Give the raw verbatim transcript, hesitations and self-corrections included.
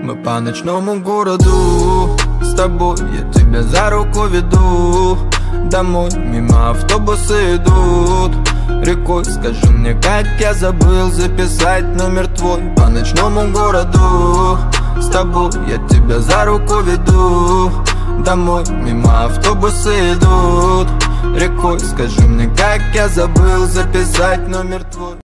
Мы по ночному городу с тобой, я тебя за руку веду домой, мимо автобусы идут рекой. Скажи мне, как я забыл записать номер твой. По ночному городу с тобой, я тебя за руку веду домой, мимо автобусы идут рекой. Скажи мне, как я забыл записать номер твой.